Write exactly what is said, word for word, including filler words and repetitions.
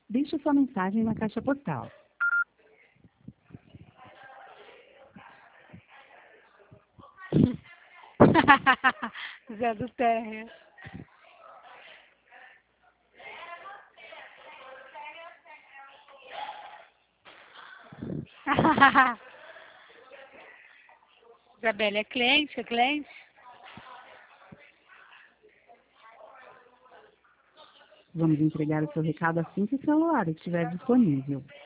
Deixe sua mensagem na caixa postal. Zé do Terra. Isabela, é cliente, é cliente? Vamos entregar o seu recado assim que o celular estiver disponível.